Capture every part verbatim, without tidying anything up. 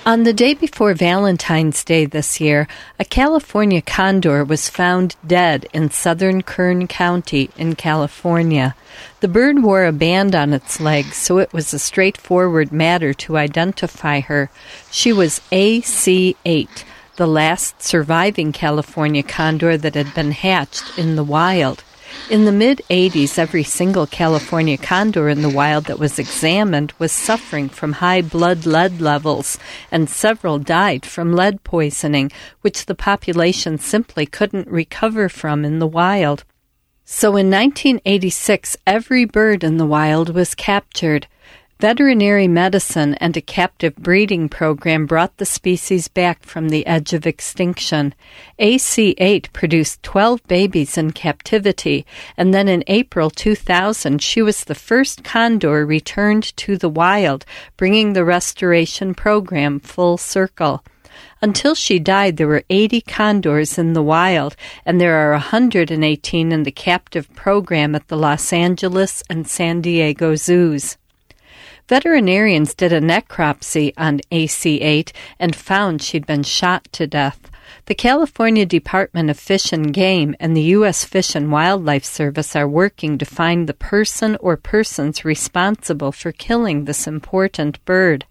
On the day before Valentine's Day this year, a California condor was found dead in southern Kern County in California. The bird wore a band on its leg, so it was a straightforward matter to identify her. She was A C eight, the last surviving California condor that had been hatched in the wild. In the mid-eighties, every single California condor in the wild that was examined was suffering from high blood lead levels, and several died from lead poisoning, which the population simply couldn't recover from in the wild. So in nineteen eighty-six, every bird in the wild was captured. Veterinary medicine and a captive breeding program brought the species back from the edge of extinction. A C eight produced twelve babies in captivity, and then in April two thousand, she was the first condor returned to the wild, bringing the restoration program full circle. Until she died, there were eighty condors in the wild, and there are one hundred eighteen in the captive program at the Los Angeles and San Diego zoos. Veterinarians did a necropsy on A C eight and found she'd been shot to death. The California Department of Fish and Game and the U S Fish and Wildlife Service are working to find the person or persons responsible for killing this important bird.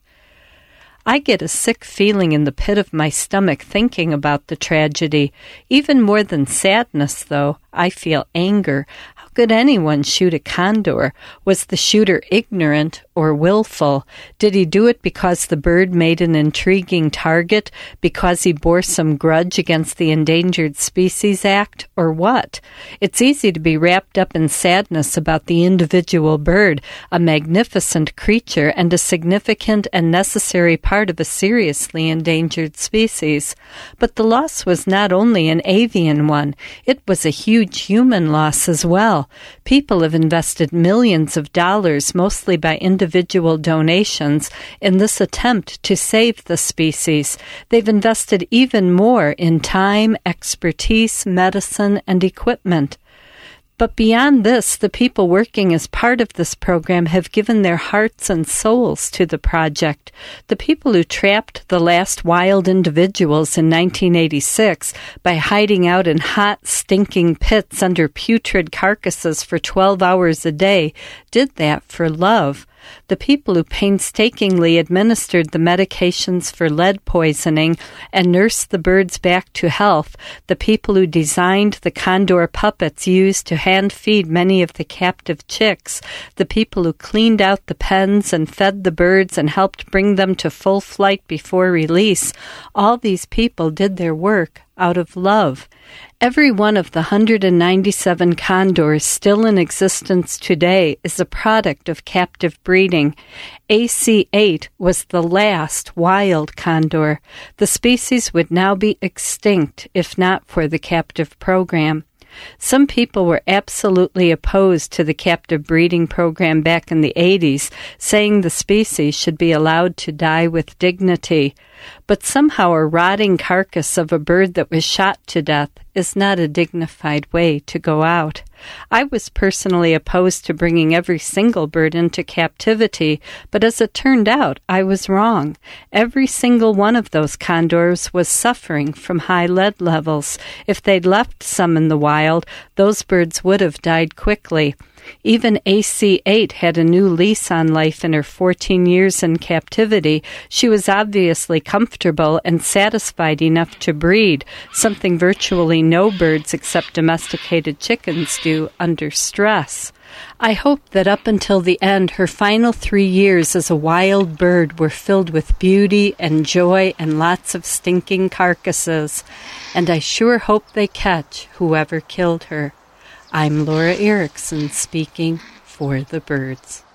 I get a sick feeling in the pit of my stomach thinking about the tragedy. Even more than sadness, though, I feel anger. How could anyone shoot a condor? Was the shooter ignorant or willful? Did he do it because the bird made an intriguing target, because he bore some grudge against the Endangered Species Act, or what? It's easy to be wrapped up in sadness about the individual bird, a magnificent creature and a significant and necessary part of a seriously endangered species. But the loss was not only an avian one, it was a huge human loss as well. People have invested millions of dollars, mostly by individual donations, in this attempt to save the species. They've invested even more in time, expertise, medicine, and equipment. But beyond this, the people working as part of this program have given their hearts and souls to the project. The people who trapped the last wild individuals in nineteen eighty-six by hiding out in hot, stinking pits under putrid carcasses for twelve hours a day did that for love. The people who painstakingly administered the medications for lead poisoning and nursed the birds back to health, the people who designed the condor puppets used to hand-feed many of the captive chicks, the people who cleaned out the pens and fed the birds and helped bring them to full flight before release, all these people did their work out of love. Every one of the one hundred ninety-seven condors still in existence today is a product of captive breeding. A C eight was the last wild condor. The species would now be extinct if not for the captive program. Some people were absolutely opposed to the captive breeding program back in the eighties, saying the species should be allowed to die with dignity. But somehow a rotting carcass of a bird that was shot to death is not a dignified way to go out. I was personally opposed to bringing every single bird into captivity, but as it turned out, I was wrong. Every single one of those condors was suffering from high lead levels. If they'd left some in the wild, those birds would have died quickly. Even A C eight had a new lease on life in her fourteen years in captivity. She was obviously comfortable and satisfied enough to breed, something virtually no birds except domesticated chickens do under stress. I hope that up until the end, her final three years as a wild bird were filled with beauty and joy and lots of stinking carcasses. And I sure hope they catch whoever killed her. I'm Laura Erickson speaking for the birds.